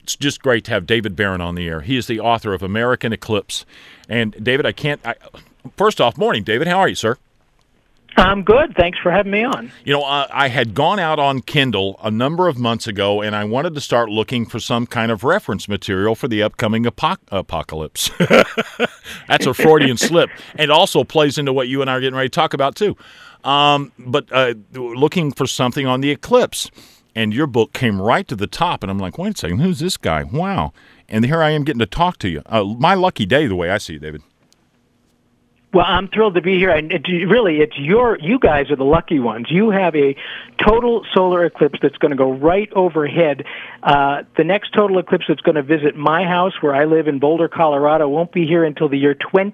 It's just great to have David Barron on the air. He is the author of American Eclipse. And, David, first off, morning, David. How are you, sir? I'm good. Thanks for having me on. I had gone out on Kindle a number of months ago, and I wanted to start looking for some kind of reference material for the upcoming apocalypse. That's a Freudian slip. And also plays into what you and I are getting ready to talk about, too. But looking for something on the eclipse. And your book came right to the top, and I'm like, wait a second, who's this guy? Wow. And here I am getting to talk to you. My lucky day, the way I see it, David. Well, I'm thrilled to be here, and you guys are the lucky ones. You have a total solar eclipse that's going to go right overhead. The next total eclipse that's going to visit my house, where I live in Boulder, Colorado, won't be here until the year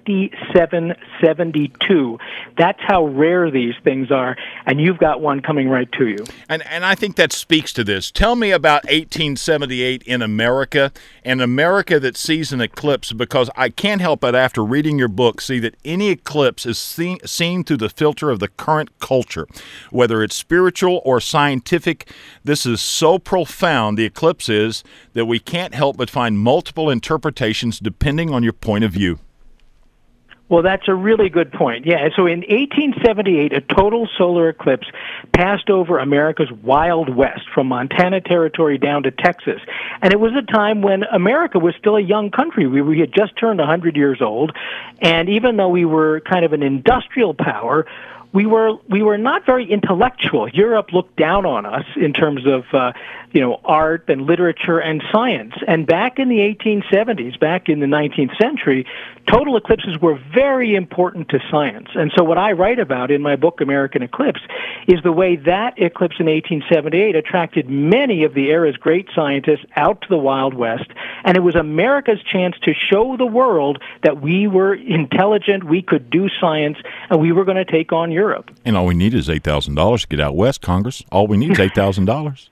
2772. That's how rare these things are, and you've got one coming right to you. And I think that speaks to this. Tell me about 1878 in America, and America that sees an eclipse, because I can't help but, after reading your book, see that any eclipse is seen through the filter of the current culture, whether it's spiritual or scientific. This is so profound, the eclipse is, that we can't help but find multiple interpretations depending on your point of view. Well, that's a really good point. Yeah, so in 1878, a total solar eclipse passed over America's Wild West, from Montana Territory down to Texas. And it was a time when America was still a young country. We had just turned 100 years old, and even though we were kind of an industrial power, we were not very intellectual. Europe looked down on us in terms of art and literature and science. And back in the 1870s, back in the 19th century, total eclipses were very important to science. And so what I write about in my book, American Eclipse, is the way that eclipse in 1878 attracted many of the era's great scientists out to the Wild West. And it was America's chance to show the world that we were intelligent, we could do science, and we were going to take on Europe. And all we need is $8,000 to get out west, Congress. All we need is $8,000.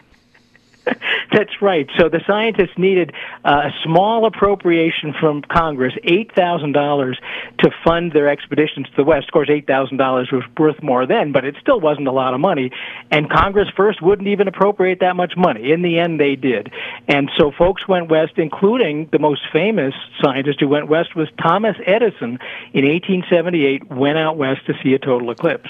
That's right. So the scientists needed a small appropriation from Congress, $8,000, to fund their expeditions to the West. Of course, $8,000 was worth more then, but it still wasn't a lot of money. And Congress first wouldn't even appropriate that much money. In the end, they did. And so folks went west, including the most famous scientist who went west was Thomas Edison. In 1878, went out west to see a total eclipse.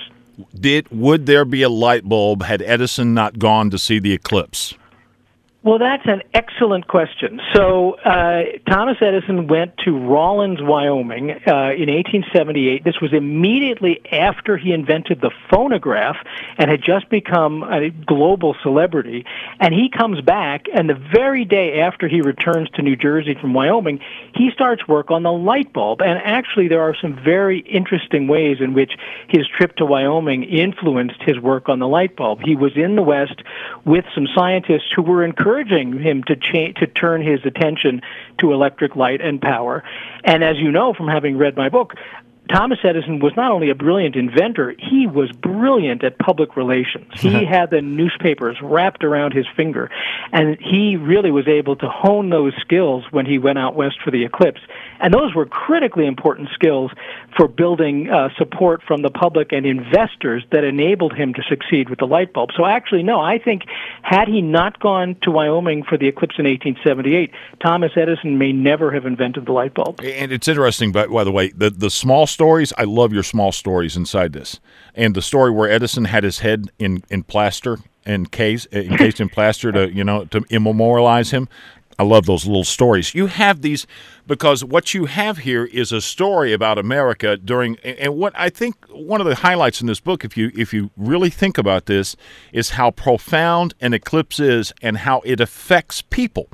Would there be a light bulb had Edison not gone to see the eclipse? Well, that's an excellent question. So Thomas Edison went to Rawlins, Wyoming in 1878. This was immediately after he invented the phonograph and had just become a global celebrity. And he comes back, and the very day after he returns to New Jersey from Wyoming, he starts work on the light bulb. And actually, there are some very interesting ways in which his trip to Wyoming influenced his work on the light bulb. He was in the West with some scientists who were encouraging him to turn his attention to electric light and power. And as you know from having read my book, Thomas Edison was not only a brilliant inventor, he was brilliant at public relations. He had the newspapers wrapped around his finger, and he really was able to hone those skills when he went out west for the eclipse. And those were critically important skills for building support from the public and investors that enabled him to succeed with the light bulb. So actually, no, I think had he not gone to Wyoming for the eclipse in 1878, Thomas Edison may never have invented the light bulb. And it's interesting, by the way, the small stories, I love your small stories inside this. And the story where Edison had his head in plaster, encased in plaster to immemorialize him. I love those little stories. You have these because what you have here is a story about America during, and what I think one of the highlights in this book, if you really think about this, is how profound an eclipse is and how it affects people.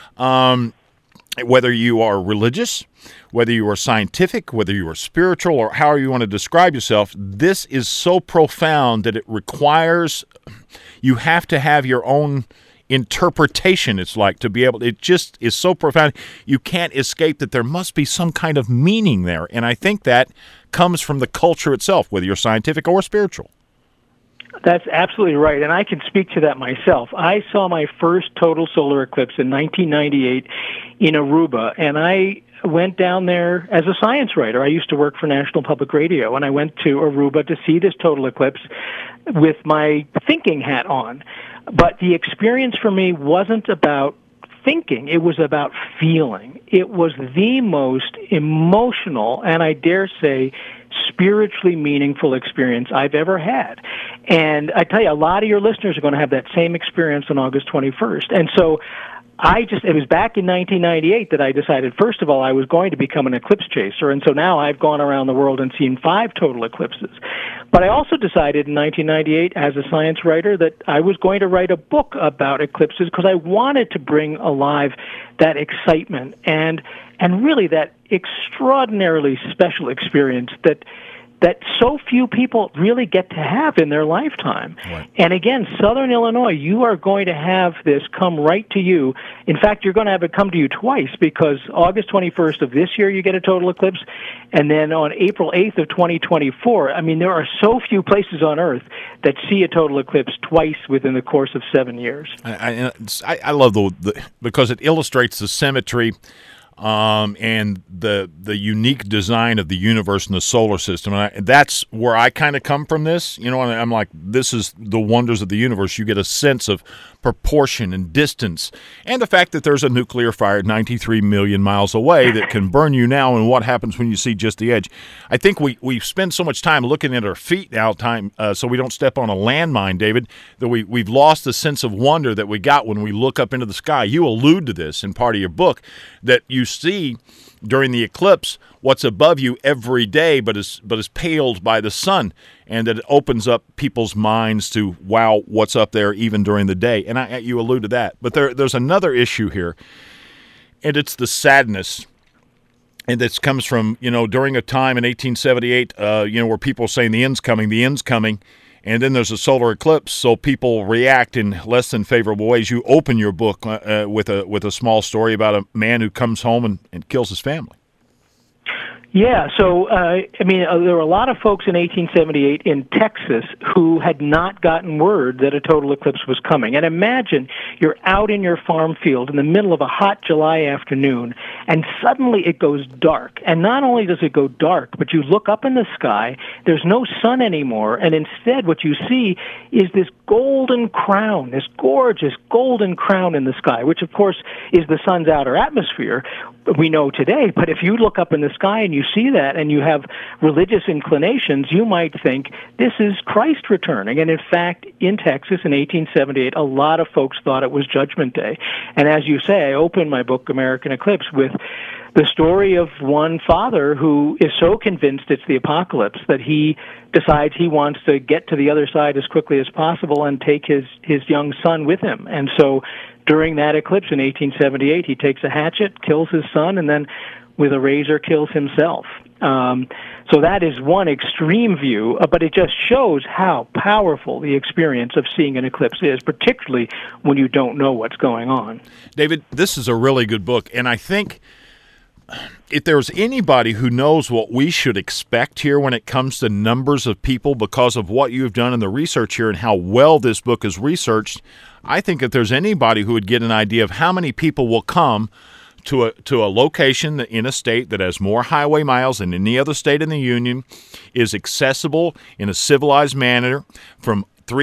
Whether you are religious, whether you are scientific, whether you are spiritual, or however you want to describe yourself, this is so profound that it requires, you have to have your own interpretation, it's like, to be able, it just is so profound, you can't escape that there must be some kind of meaning there. And I think that comes from the culture itself, whether you're scientific or spiritual. That's absolutely right, and I can speak to that myself. I saw my first total solar eclipse in 1998 in Aruba, and I went down there as a science writer. I used to work for National Public Radio, and I went to Aruba to see this total eclipse with my thinking hat on. But the experience for me wasn't about thinking. It was about feeling. It was the most emotional, and I dare say, spiritually meaningful experience I've ever had. And I tell you, a lot of your listeners are going to have that same experience on August 21st. And so it was back in 1998 that I decided, first of all, I was going to become an eclipse chaser. And so now I've gone around the world and seen 5 total eclipses. But I also decided in 1998 as a science writer that I was going to write a book about eclipses because I wanted to bring alive that excitement and really that extraordinarily special experience that so few people really get to have in their lifetime. Right. And again, Southern Illinois, you are going to have this come right to you. In fact, you're going to have it come to you twice, because August 21st of this year you get a total eclipse, and then on April 8th of 2024, I mean, there are so few places on Earth that see a total eclipse twice within the course of 7 years. I love because it illustrates the symmetry and the unique design of the universe and the solar system. And that's where I kind of come from this. You know, and I'm like, this is the wonders of the universe. You get a sense of proportion and distance, and the fact that there's a nuclear fire 93 million miles away that can burn you now, and what happens when you see just the edge. I think we spend so much time looking at our feet now, so we don't step on a landmine, David, that we've lost the sense of wonder that we got when we look up into the sky. You allude to this in part of your book, that you see during the eclipse what's above you every day, but is paled by the sun, and that it opens up people's minds to, wow, what's up there even during the day. And you allude to that. But there's another issue here, and it's the sadness. And this comes from, during a time in 1878, where people are saying the end's coming. And then there's a solar eclipse, so people react in less than favorable ways. You open your book with a small story about a man who comes home and kills his family. Yeah, so, there were a lot of folks in 1878 in Texas who had not gotten word that a total eclipse was coming. And imagine you're out in your farm field in the middle of a hot July afternoon, and suddenly it goes dark. And not only does it go dark, but you look up in the sky, there's no sun anymore, and instead what you see is this golden crown, this gorgeous golden crown in the sky, which of course is the sun's outer atmosphere, we know today. But if you look up in the sky and you see that and you have religious inclinations, you might think this is Christ returning. And in fact, in Texas in 1878, a lot of folks thought it was Judgment Day. And as you say, I open my book, American Eclipse, with the story of one father who is so convinced it's the apocalypse that he decides he wants to get to the other side as quickly as possible and take his young son with him. And so during that eclipse in 1878, he takes a hatchet, kills his son, and then with a razor kills himself. So that is one extreme view, but it just shows how powerful the experience of seeing an eclipse is, particularly when you don't know what's going on. David, this is a really good book, and I think if there's anybody who knows what we should expect here when it comes to numbers of people because of what you've done in the research here and how well this book is researched, I think if there's anybody who would get an idea of how many people will come to a location in a state that has more highway miles than any other state in the Union, is accessible in a civilized manner from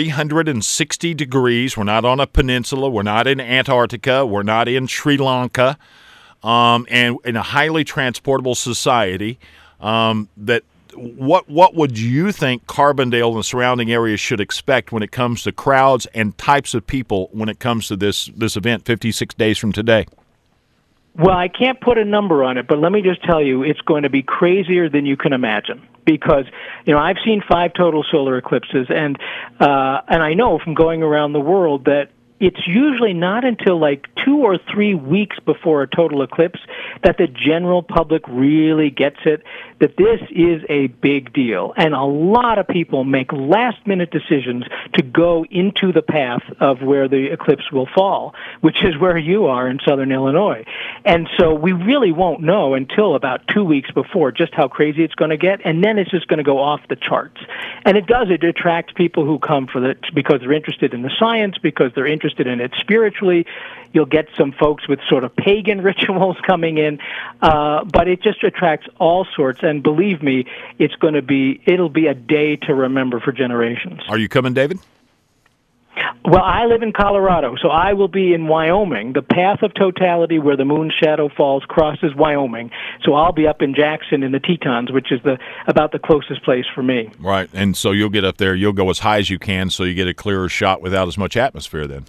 360 degrees. We're not on a peninsula. We're not in Antarctica. We're not in Sri Lanka. And in a highly transportable society, that what would you think Carbondale and the surrounding areas should expect when it comes to crowds and types of people when it comes to this event 56 days from today? Well, I can't put a number on it, but let me just tell you, it's going to be crazier than you can imagine. Because, I've seen 5 total solar eclipses, and I know from going around the world that it's usually not until like 2 or 3 weeks before a total eclipse that the general public really gets it, that this is a big deal. And a lot of people make last-minute decisions to go into the path of where the eclipse will fall, which is where you are in Southern Illinois. And so we really won't know until about 2 weeks before just how crazy it's going to get, and then it's just going to go off the charts. And it attracts people who come because they're interested in the science, because they're interested in it spiritually. You'll get some folks with sort of pagan rituals coming in, but it just attracts all sorts. And believe me, it'll be a day to remember for generations. Are you coming, David? Well, I live in Colorado, so I will be in Wyoming. The path of totality where the moon's shadow falls crosses Wyoming. So I'll be up in Jackson in the Tetons, which is about the closest place for me. Right, and so you'll get up there. You'll go as high as you can so you get a clearer shot without as much atmosphere then.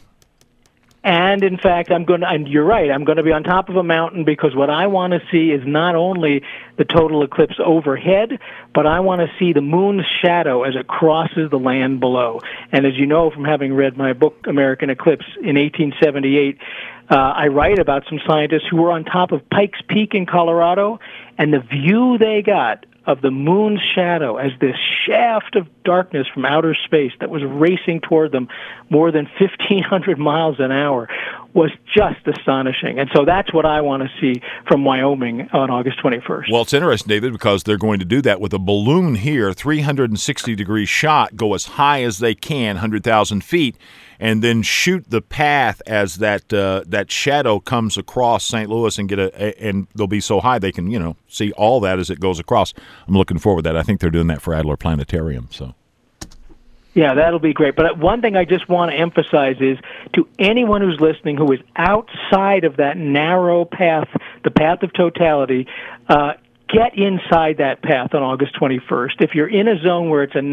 And in fact, and you're right, I'm going to be on top of a mountain because what I want to see is not only the total eclipse overhead, but I want to see the moon's shadow as it crosses the land below. And as you know from having read my book, American Eclipse, in 1878, I write about some scientists who were on top of Pikes Peak in Colorado, and the view they got of the moon's shadow as this shaft of darkness from outer space that was racing toward them more than 1,500 miles an hour was just astonishing. And so that's what I want to see from Wyoming on August 21st. Well, it's interesting, David, because they're going to do that with a balloon here, 360-degree shot, go as high as they can, 100,000 feet, and then shoot the path as that shadow comes across St. Louis and they'll be so high they can, see all that as it goes across. I'm looking forward to that. I think they're doing that for Adler Planetarium. So. Yeah, that'll be great. But one thing I just want to emphasize is to anyone who's listening who is outside of that narrow path, the path of totality, get inside that path on August 21st. If you're in a zone where it's a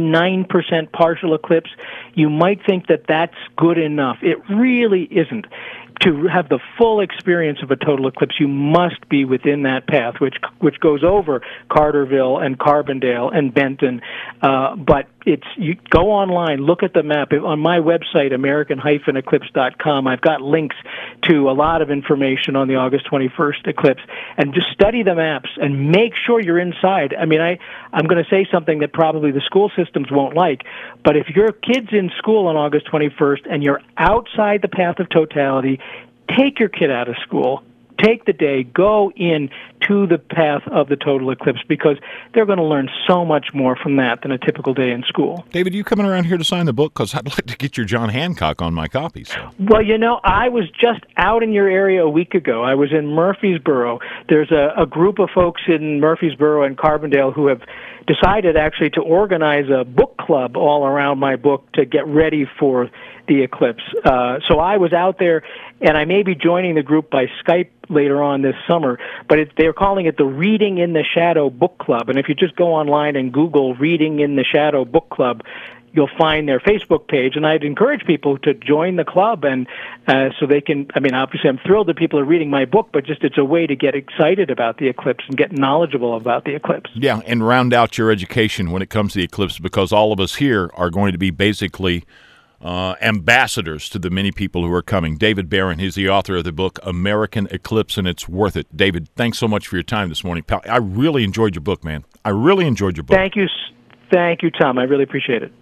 99% partial eclipse, you might think that that's good enough. It really isn't. To have the full experience of a total eclipse, you must be within that path, which goes over Carterville and Carbondale and Benton. But you go online, look at the map. On my website, American-eclipse.com, I've got links to a lot of information on the August 21st eclipse. And just study the maps and make sure you're inside. I mean, I'm going to say something that probably the school systems won't like, but if your kid's in school on August 21st and you're outside the path of totality, take your kid out of school. Take the day, go in to the path of the total eclipse because they're going to learn so much more from that than a typical day in school. David, you coming around here to sign the book? Because I'd like to get your John Hancock on my copy. So. Well, I was just out in your area a week ago. I was in Murfreesboro. There's a group of folks in Murfreesboro and Carbondale who have decided actually to organize a book club all around my book to get ready for the eclipse. So I was out there, and I may be joining the group by Skype later on this summer, but they're calling it the Reading in the Shadow Book Club. And if you just go online and Google Reading in the Shadow Book Club, you'll find their Facebook page, and I'd encourage people to join the club, and so they can, obviously I'm thrilled that people are reading my book, but just it's a way to get excited about the eclipse and get knowledgeable about the eclipse. Yeah, and round out your education when it comes to the eclipse, because all of us here are going to be basically ambassadors to the many people who are coming. David Barron, he's the author of the book American Eclipse, and it's worth it. David, thanks so much for your time this morning, pal. I really enjoyed your book, man. I really enjoyed your book. Thank you, Tom. I really appreciate it.